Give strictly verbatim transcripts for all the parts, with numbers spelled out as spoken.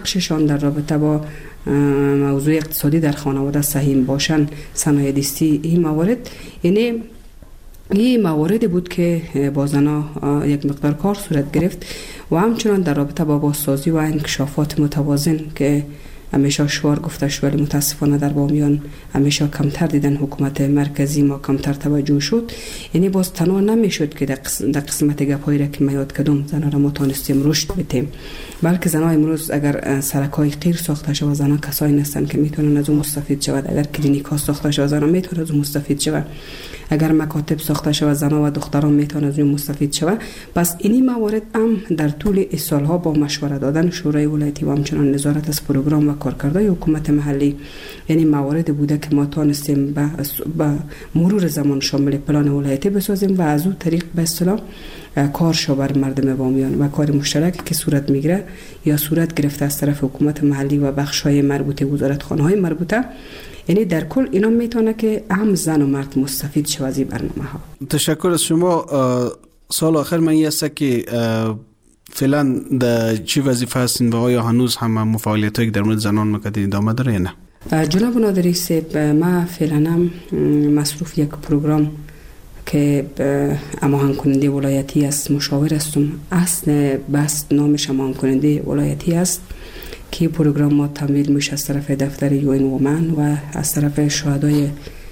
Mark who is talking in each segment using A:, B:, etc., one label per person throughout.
A: نقششان در رابطه با موضوع اقتصادی در خانواده سهیم باشن، صنایع دستی، این موارد، یعنی این مواردی بود که با زنها یک مقدار کار صورت گرفت و همچنان در رابطه با بازسازی و انکشافات متوازن که همیشه شعار گفته شد ولی متاسفانه در بامیان همیشه کمتر دیدن، حکومت مرکزی ما کمتر توجه شد. یعنی باز تنها نمیشد که در قسمت گپایی را که میاد کدوم زنها را ما تانستیم رشد بدیم، بلکه زنها امروز اگر سرکای غیر ساخته شود زنها کسایی نیستن که میتونن از اون مستفید شود، اگر کلینیک ها ساخته شود زنها میتونن از اون مستفید شود، اگر مکاتب ساخته شود زنها و دختران میتونن از اون مستفید شود. پس اینی موارد هم در طول سالها با مشورت دادن شورای ولایتی و همچنان نظارت از پروگرام و کارکردهای حکومت محلی، یعنی موارد بوده که ما تانستیم به مرور زمان شامل پلان ولایتی بسازیم و از اون طریق به اصطلاح کار شو بر مردم بامیان و کار مشترک که صورت میگیره یا صورت گرفته از طرف حکومت محلی و بخش‌های مربوطه، وزارتخانه‌های مربوطه، یعنی در کل اینا میتونه که هم زن و مرد مستفید شود از این برنامه ها.
B: تشکر از شما. سال آخر من یه است که فعلا در چی وظیفه هستین و آیا هنوز هم مفاعلیتایی که در مورد زنان میکنید ادامه داره یا نه؟
A: جناب نادری صاحب، ما فعلا هم مصروف یک پروگرام که هماهنگ کننده ولایتی است مشاور هستم. اصل بس نامش هماهنگ کننده ولایتی است که پروگرام ما تمویل میشه از طرف دفتر یو این وومن و از طرف شهدای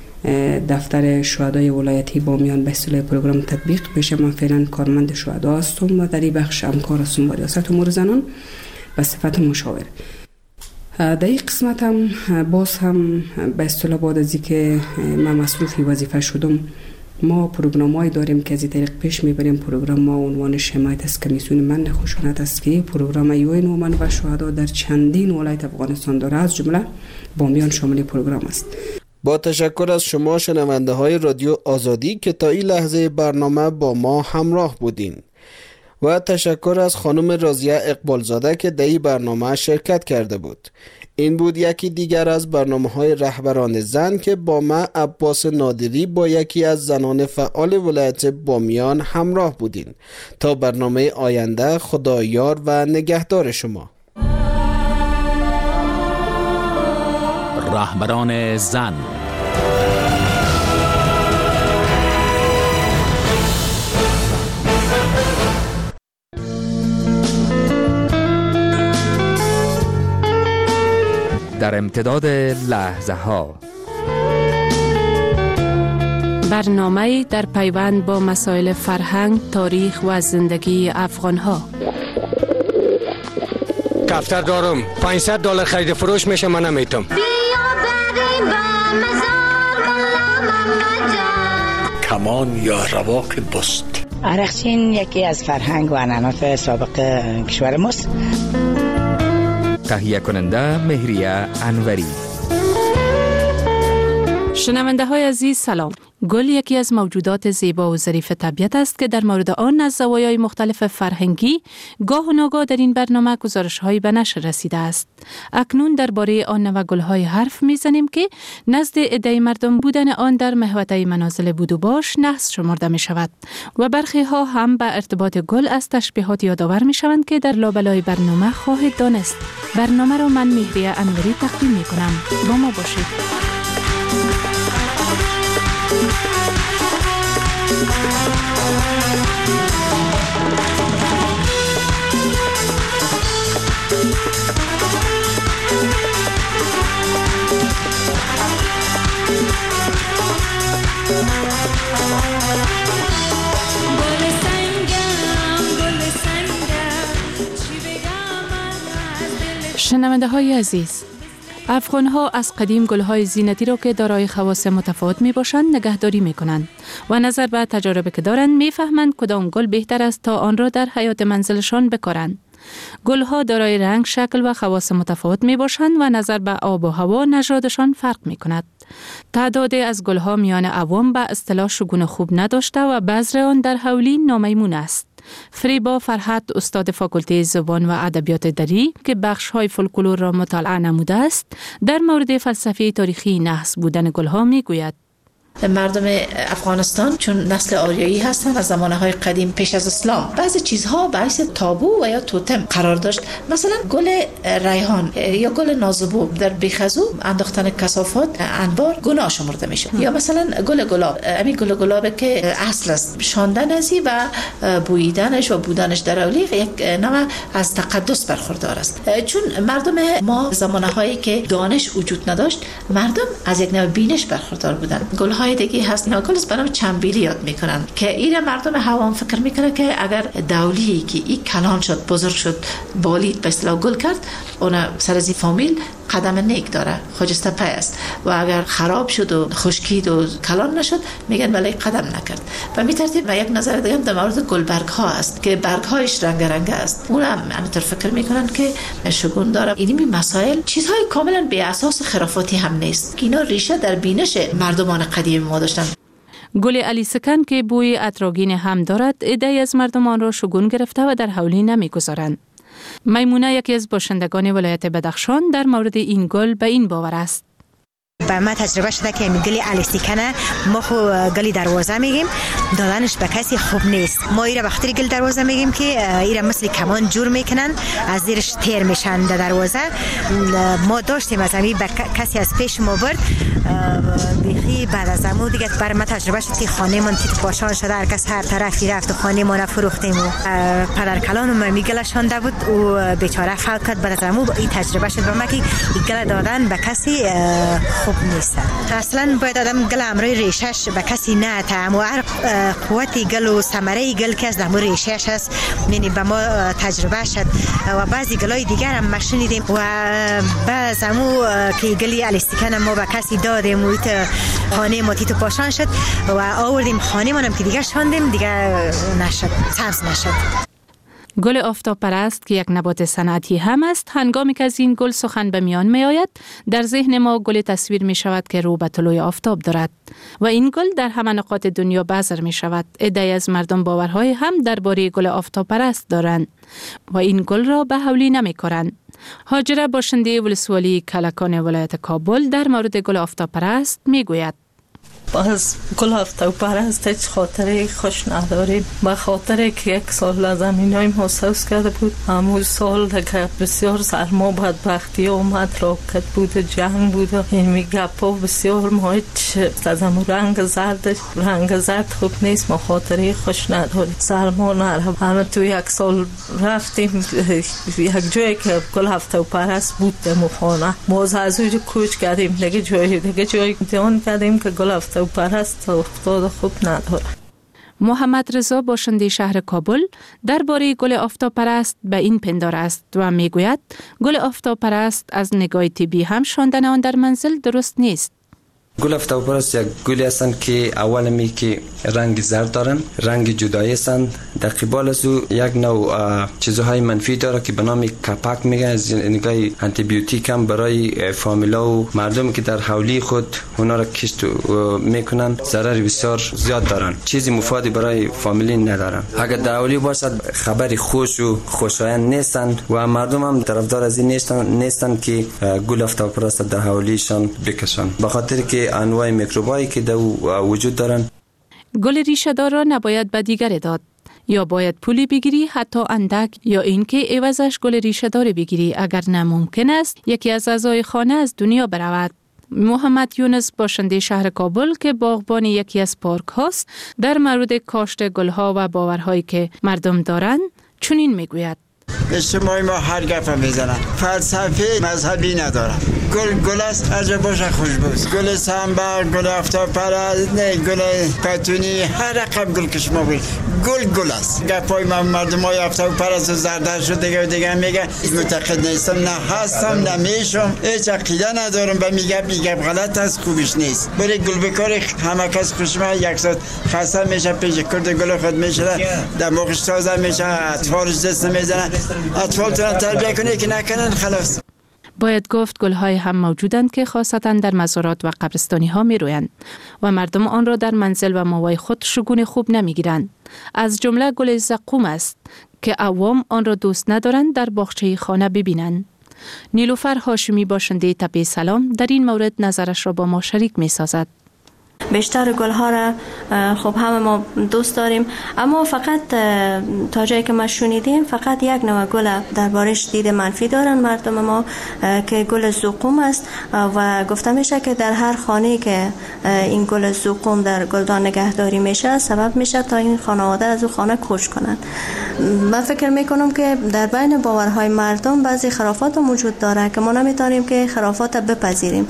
A: دفتر شهدای ولایتی بامیان به اصطلاح پروگرام تطبیق بشه. من فعلا کارمند شهدا هستم و در این بخش همکار هستم با ریاست امور زنان به صفت مشاور. در این قسمت هم باز هم به اصطلاح بعد از اینکه من مصروف وظیفه شدم ما پروگرامایی داریم که از این طریق پیش میبریم. پروگرام ما عنوانش حمایت از کمیسیون من خشونت است که پروگرام یو این وومن و شهدا در چندین ولایت افغانستان داره، از جمله بامیان شامل پروگرام است.
B: با تشکر از شما شنونده های رادیو آزادی که تا این لحظه برنامه با ما همراه بودین و تشکر از خانم راضیه اقبالزاده که در این برنامه شرکت کرده بود. این بود یکی دیگر از برنامه‌های رهبران زن که با من عباس نادری با یکی از زنان فعال ولایت بامیان همراه بودین. تا برنامه آینده خدایار و نگهدار شما.
C: رهبران زن. در امتداد لحظه ها
D: برنامه در پیوند با مسائل فرهنگ، تاریخ و زندگی افغان ها.
E: دفتر دارم پانصد دلار خرید فروش میشه، من نمیتونم.
F: کمان یا رواق بست.
G: عرقچین یکی از فرهنگ و عنعنات سابق کشور ماست.
C: تهیه کننده مهریه انوری.
D: شنونده های عزیز سلام. گل یکی از موجودات زیبا و ظریف طبیعت است که در مورد آن از زوایای مختلف فرهنگی گاه و ناگاه در این برنامه گزارش‌هایی به نشر رسیده است. اکنون درباره آن نوع گل‌های حرف می‌زنیم که نزد عده مردم بودن آن در محوطه منازل بود و باش نحس شمرده می‌شود و برخی ها هم به ارتباط گل از تشبیهات یادآور می‌شوند که در لابلای برنامه خواهید دانست. برنامه را من مهریه انوری تقدیم می‌کنم. با ما باشید. شنونده های عزیز، افغان ها از قدیم گل های زینتی را که دارای خواص متفاوت می باشند نگهداری می کنند و نظر به تجارب که دارند می فهمند کدام گل بهتر است تا آن را در حیات منزلشان بکارند. گل ها دارای رنگ، شکل و خواص متفاوت می باشند و نظر به آب و هوا نژادشان فرق می کند. تعدادی از گل ها میان عوام به اصطلاح شگون خوب نداشته و بذر آن در حولی نامیمون است. فریبا فرحت، استاد فاکولته زبان و ادبیات دری که بخش های فولکلور را مطالعه نموده است، در مورد فلسفه تاریخی نحس بودن گل ها می گوید.
H: مردم افغانستان چون نسل آریایی هستند از زمانه‌های قدیم پیش از اسلام بعضی چیزها باعث تابو و یا توتم قرار داشت. مثلا گل ریحان یا گل نازبو در بیخزو انداختن کثافات انبار گناه شمرده میشه. یا مثلا گل گلاب، همین گل گلاب که اصل است شاندن ازی و بوییدنش و بودنش در اولیق یک نوع از تقدس برخوردار است. چون مردم ما زمانه‌هایی که دانش وجود نداشت مردم از یک نوع بینش برخوردار بودن. گل‌های دیگه هست ناگل است برام چنبیلی یاد میکنن که ایره مردم هوام فکر میکنه که اگر دولی که این کلان شد بزرگ شد بالید به اصطلاح گل کرد اون سر از این فامیل قدم نیک داره خجسته پای است و اگر خراب شد و خشکید و کلان نشد میگن ولی قدم نکرد. و می ترتیب و یک نظر دیگه در مورد گلبرگ ها است که برگ هایش رنگ رنگ است. اون هم همینطور فکر میکنن که شگون داره. اینی مسائل چیزهای کاملا بی اساس خرافاتی هم نیست که اینا ریشه در بینش مردمان قدیم ما داشتن.
D: گل علی سکن که بوی عطرآگین هم دارد عده‌ای از مردمان را شگون گرفته و در حولی نمیگذارند. میمونه یکی از باشندگان ولایت بدخشان در مورد این گل به این باور است.
I: با ما تجربه شده که گلی علی سکن ما خو گلی دروازه میگیم دادنش به کسی خوب نیست. ما ایره بخاطر گل دروازه میگیم که ایره مثل کمان جور میکنن از زیرش تیر میشن در دروازه. ما داشتیم از همین کسی از پیش ما برد بیخی بعد از امو دیگه بر ما تجربه شد که خانه من تیت پاشان شده هر کس هر طرفی رفت و خانه ما فروختیم و پدر کلان ما میگلشان ده بود و بیچاره فوت کرد. بعد از امو این تجربه شد به ما که گل دادن به کسی خوب نیست. اصلا باید آدم گل امروی ریشش به کسی نه تعم و هر قوتی گل و ثمره گل که از دمو ریشش است یعنی به ما تجربه شد و بعضی گلای دیگر هم مشنیدیم و بعض امو که گلی علی سکن ما به کسی دادیم و خانه ما تیتو پاشان شد و آوردیم خانه منم که دیگه شاندیم دیگه نشد سبز نشد.
D: گل آفتاب پرست که یک نبات صنعتی هم است هنگامی که از این گل سخن به میان می آید در ذهن ما گل تصویر می شود که رو به طلوع آفتاب دارد و این گل در همه نقاط دنیا بذر می شود. عده‌ای از مردم باورهای هم درباره گل آفتاب پرست دارند و این گل را به حولی نمی کارند. هاجره باشنده ولسوالی کلکان ولایت کابل در مورد گل آفتاب پرست می گوید.
J: باز گل آفتاب پرست هیچ خاطره خوش نداریم. با خاطره که یک سال زمینای ما سوز کرده بود همون سال که بسیار سرما بدبختی اومد راکت بود جنگ بود این میگپا بسیار ما هیچ از همون رنگ زردش رنگ زرد خوب نیست. ما خاطره خوش نداریم. سرما نرم همه تو یک سال رفتیم یک جایی که گل آفتاب پرست بود دمو خانه ما از اونجا کوچ کردیم دیگه جایی دیگه جایی دیان کردیم که گل آفتاب پرست افتاد خوب نداره.
D: محمد رضا باشنده شهر کابل درباره گل آفتاب پرست به این پندار است و میگوید گل آفتاب پرست از نگاه طبی هم شاندن آن در منزل درست نیست.
K: گل آفتاب پرست یک گلی هستند که اول می که رنگ زرد دارن رنگ جدایی هستند در قبال از او یک نوع چیزهای منفی داره که به نام کپک میگن از نگاه آنتی بیوتیک هم برای فامیلا و مردم که در حولی خود اونا را کشت میکنن ضرر بسیار زیاد دارن چیزی مفادی برای فامیلی ندارن. اگر در حولی باشد خبری خوش و خوشایند نیستند و مردم هم طرفدار از این نیستند نیستند که گل آفتاب پرست در حولیشان بکشن به خاطر که انواع میکروبایی که در وجود دارن.
D: گل ریشه دار را نباید به دیگری داد یا باید پولی بگیری حتی اندک یا اینکه عوضش گل ریشه دار بگیری اگر ناممکن است یکی از اعضای خانه از دنیا برود. محمد یونس باشنده شهر کابل که باغبان یکی از پارک هاست در مورد کاشت گلها و باورهایی که مردم دارند چنین میگوید.
L: اجتماعی ما هر گفت میزنن فلسفه مذهبی ندارن. گل گل است هر جا باشه خوشبوست. گل سنبر گل آفتاب پرست نه گل پتونی هر رقم گل که شما بگید گل گل است. گپای ما مردم های آفتاب پرست و زردش و دیگه و دیگه میگه معتقد نیستم نه هستم نه میشم هیچ عقیده ندارم به میگه میگه غلط است خوبش نیست. برای گل بکاری همه کس خوشما یک ساعت خسته میشه پیش کرد گل خود میشه دماغش تازه میشه اطفالش دست نمیزنن اطفال تون تربیه کنه که نکنن خلاص.
D: باید گفت گل‌های هم موجودند که خاصتاً در مزارات و قبرستانی‌ها می‌رویند و مردم آن را در منزل و ماوای خود شگون خوب نمی‌گیرند. از جمله گل زقوم است که عوام آن را دوست ندارند در باغچه خانه ببینند. نیلوفر هاشمی باشنده تپه سلام در این مورد نظرش را با ما شریک می‌سازد.
M: بیشتر گلها را خب همه ما دوست داریم، اما فقط تا جایی که ما شنیدیم فقط یک نوع گل دربارش دید منفی دارن مردم ما که گل زقوم است و گفته میشه که در هر خانه که این گل زقوم در گلدان نگهداری میشه سبب میشه تا این خانواده از اون خانه کوچ کنند. من فکر میکنم که در بین باورهای مردم بعضی خرافات موجود داره که ما نمیتونیم که خرافات بپذیریم.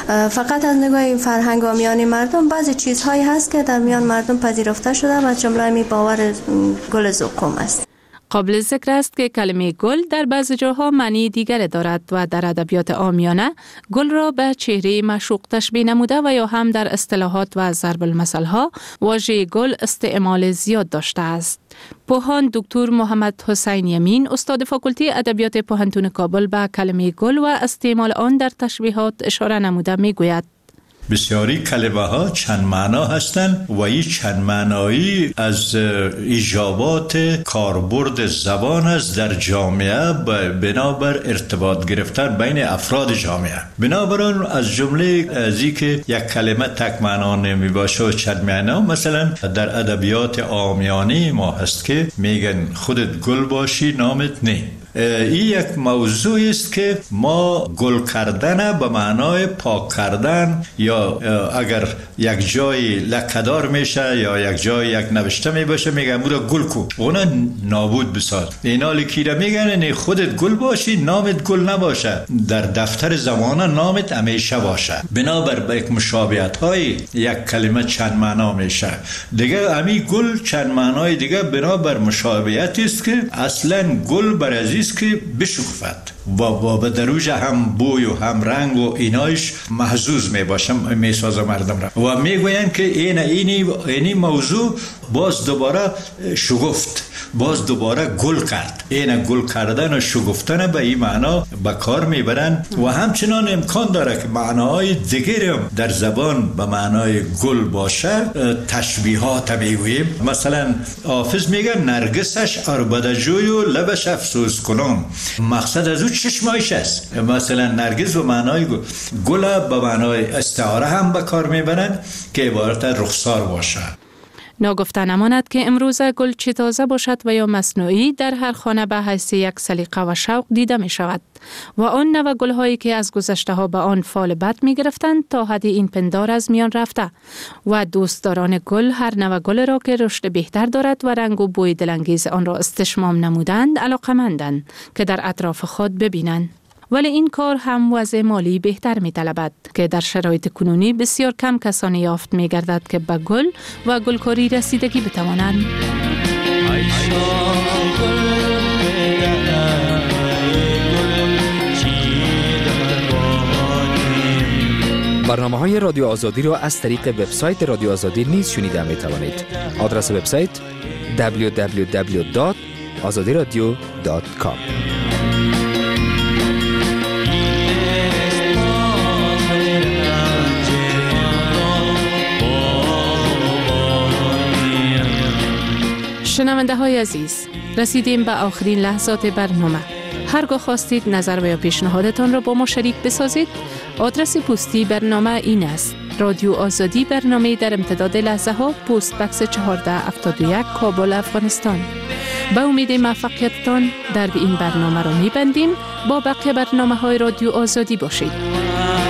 M: فقط از نگاه این فرهنگ و میان مردم بعضی چیزهایی هست که در میان مردم پذیرفته شده و جمله می باور گل زقوم است.
D: قابل ذکر است که کلمه گل در بعضی جاها معنی دیگر دارد و در ادبیات عامیانه گل را به چهره معشوق تشبیه نموده و یا هم در اصطلاحات و ضرب المثل‌ها واژه گل استعمال زیاد داشته است. پوهان دکتر محمد حسین یمین استاد فاکولته ادبیات پوهنتون کابل به کلمه گل و استعمال آن در تشبیهات اشاره نموده میگوید:
N: بسیاری کلمه ها چند معنا هستند و این چند معنایی از ایجابات کاربرد زبان است در جامعه بنابر ارتباط گرفتن بین افراد جامعه. بنابراین از جمله از این که یک کلمه تک معنا نمی باشه و چند معنا، مثلا در ادبیات عامیانه ما هست که میگن خودت گل باشی نامت نه. این یک موضوع است که ما گل کردن به معنای پاک کردن، یا اگر یک جای لکه‌دار میشه یا یک جای یک نوشته می باشه میگن بودا گل کو، اونا نابود بساز. اینا لکیره میگن نه خودت گل باشی نامت گل نباشه، در دفتر زمانه نامت همیشه باشه. بنابر به یک مشابهت های یک کلمه چند معنا میشه دیگه. امی گل چند معنای دیگه بنابر مشابهت است که اصلا گل بر عزیز که بشکفت و به دروج هم بوی و هم رنگ و اینایش محظوظ می باشم می سازه مردم را و می گوین که این اینی اینی موضوع باز دوباره شگفت، باز دوباره گل کرد. این گل کردن و شگفتن به این معنا به کار میبرن و همچنان امکان داره که معناهای دیگری هم در زبان به معنای گل باشه. تشبیهات میگوییم، مثلا حافظ میگه نرگسش عربدجوی و لبش افسوس کنم. مقصد از او چشمایش است. مثلا نرگس به معنای گل به معنای استعاره هم به کار میبرن که عبارت رخسار باشه.
D: ناگفته نماند که امروز گل چه تازه باشد و یا مصنوعی در هر خانه به حیث یک سلیقه و شوق دیده می شود و آن نوع گل هایی که از گذشته ها به آن فال بد می گرفتند تا حدی این پندار از میان رفته و دوستداران گل هر نوع گل را که رشد بهتر دارد و رنگ و بوی دلانگیز آن را استشمام نمودند علاقه‌مندند که در اطراف خود ببینند. ولی این کار هم وضع مالی بهتر می طلبد که در شرایط کنونی بسیار کم کسانی یافت می گردد که به گل و گلکاری رسیدگی بتوانند.
C: برنامه های رادیو آزادی را از طریق وبسایت رادیو آزادی نیز شنیده می توانید. آدرس وبسایت دبلیو دبلیو دبلیو دات آزادی رادیو دات کام.
D: شنونده های عزیز، رسیدیم به آخرین لحظات برنامه. هرگاه خواستید نظر و یا پیشنهادتان را با ما شریک بسازید، آدرس پستی برنامه این است: رادیو آزادی، برنامه در امتداد لحظه ها، پست بکس چهارده هفتاد و یک، کابل، افغانستان. به امید موفقیتتان در این برنامه را می‌بندیم. با بقیه برنامه های رادیو آزادی باشید.